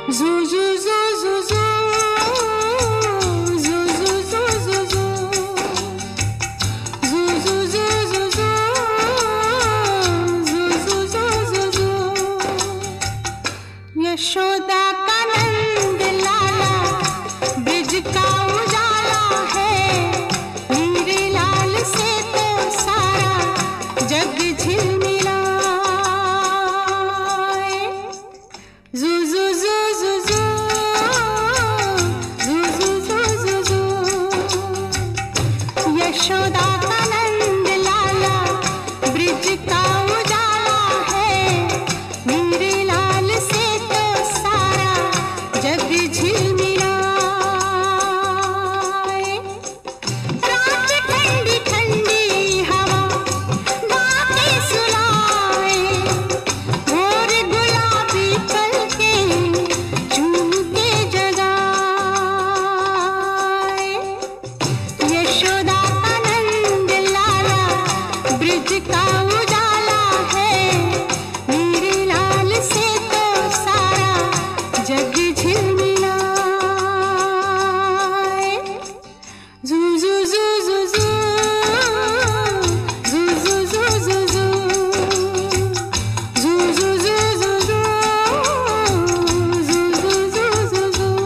यशोदा का नंद लाला ब्रिज का उजाला है, मेरे लाल से तो सारा जग झिलमिलाए। जू जू जू जू जू जू जू जू जू जू। यशोदा का नंद लाला ब्रिज का उजाला है, मेरे लाल से तो सारा जग झिलमिलाए। रात ठंडी ठंडी हवा बातें सुनाए, भोर गुलाबी पलके चूम के जगाए। यशोदा का नंद लाला ब्रिज का उजाला है, मेरे लाल से तो सारा जग झिलमिलाए। जू जू जू जू जू जू जू जू जू जू जू जू जू जू जू जू जू जू।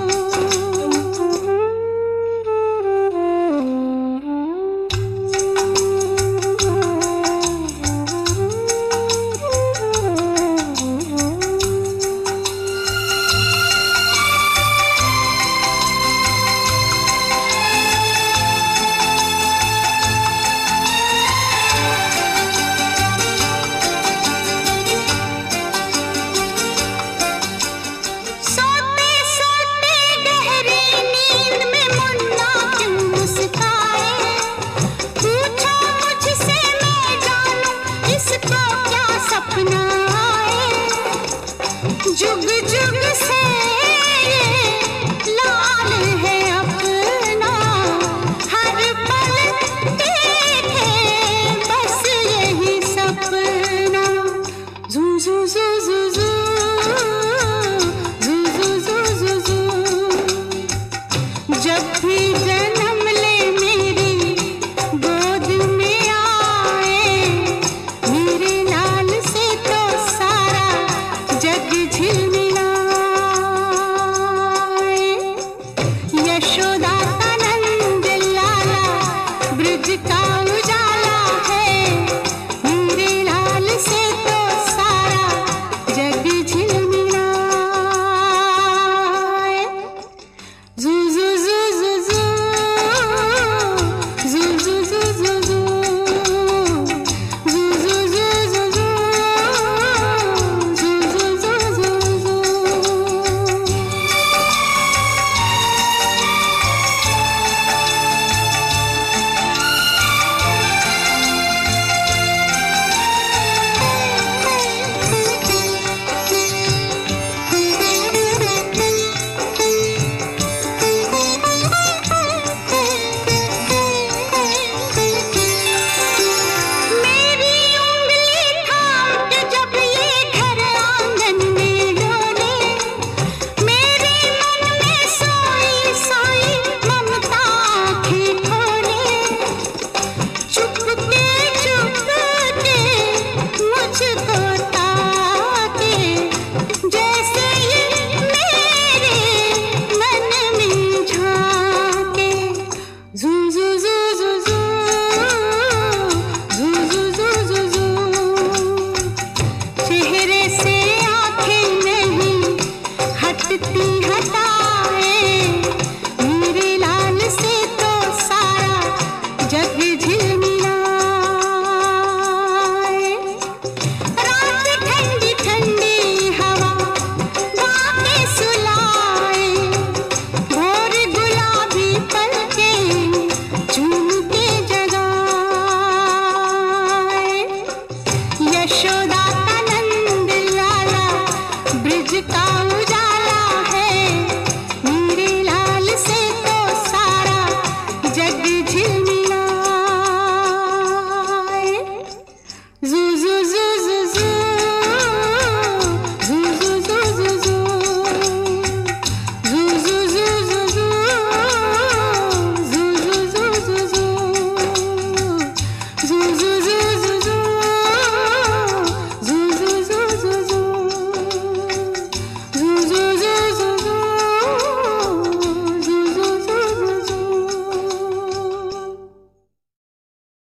सोते सोते गहरी नींद में मुन्ना क्यों मुस्काए, पूछो मुझसे मैं जानूं इसको क्या सपना आए। जुग जुग से